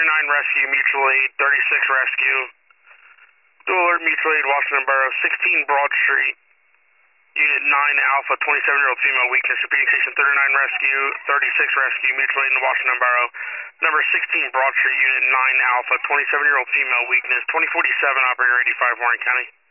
Rescue, Mutual Aid, 36 Rescue. Dual Alert, Mutual Aid, Washington Borough, 16 Broad Street. Unit 9 Alpha, 27-year-old female weakness. Repeating station 39 Rescue, 36 Rescue, Mutual Aid in the Washington Borough. Number 16 Broad Street, Unit 9 Alpha, 27-year-old female weakness. 2047, Operator 85, Warren County.